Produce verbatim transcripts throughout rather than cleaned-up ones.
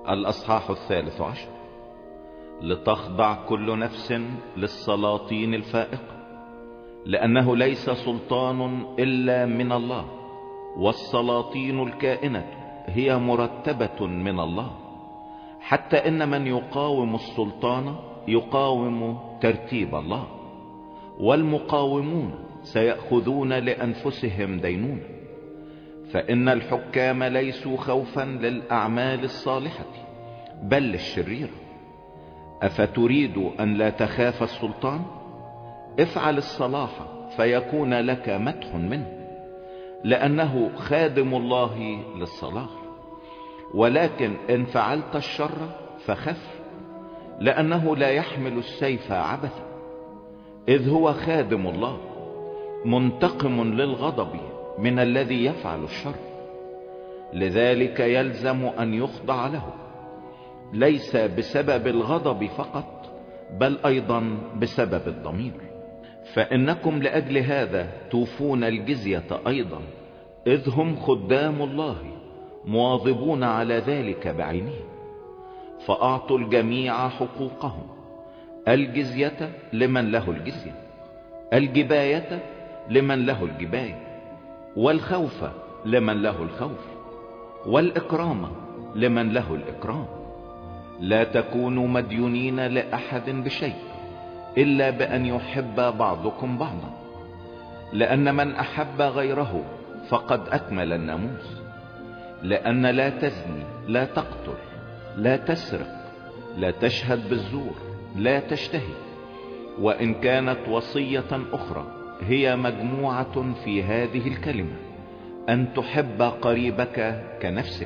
الأصحاح الثالث عشر. لتخضع كل نفس للسلاطين الفائقة، لأنه ليس سلطان إلا من الله، والسلاطين الكائنة هي مرتبة من الله، حتى إن من يقاوم السلطان يقاوم ترتيب الله، والمقاومون سيأخذون لأنفسهم دينونة. فإن الحكام ليسوا خوفا للأعمال الصالحة بل للشريرة. أفتريد أن لا تخاف السلطان؟ افعل الصلاح فيكون لك مدح منه، لأنه خادم الله للصلاح. ولكن إن فعلت الشر فخف، لأنه لا يحمل السيف عبثا، إذ هو خادم الله منتقم للغضب من الذي يفعل الشر. لذلك يلزم أن يخضع له، ليس بسبب الغضب فقط بل أيضا بسبب الضمير. فإنكم لأجل هذا توفون الجزية أيضا، إذ هم خدام الله مواظبون على ذلك بعينه. فأعطوا الجميع حقوقهم، الجزية لمن له الجزية، الجباية لمن له الجباية، والخوف لمن له الخوف، والإكرام لمن له الإكرام. لا تكونوا مديونين لأحد بشيء إلا بأن يحب بعضكم بعضا، لأن من أحب غيره فقد أكمل الناموس. لأن لا تزني، لا تقتل، لا تسرق، لا تشهد بالزور، لا تشتهي. وإن كانت وصية أخرى هي مجموعة في هذه الكلمة: أن تحب قريبك كنفسك.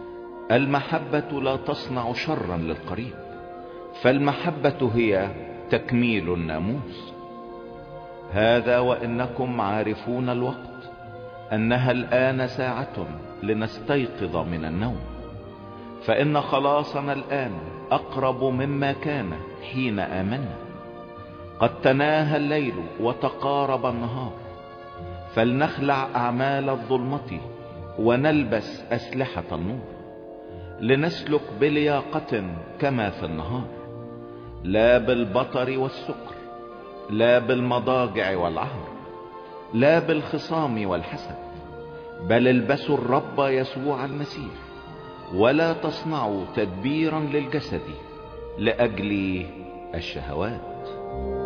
المحبة لا تصنع شرا للقريب، فالمحبة هي تكميل الناموس. هذا وإنكم عارفون الوقت، أنها الآن ساعة لنستيقظ من النوم، فإن خلاصنا الآن أقرب مما كان حين آمنا. قد تناهى الليل وتقارب النهار، فلنخلع أعمال الظلمة ونلبس أسلحة النور، لنسلك بلياقة كما في النهار، لا بالبطر والسكر، لا بالمضاجع والعهر، لا بالخصام والحسد، بل البسوا الرب يسوع المسيح، ولا تصنعوا تدبيرا للجسد لأجل الشهوات.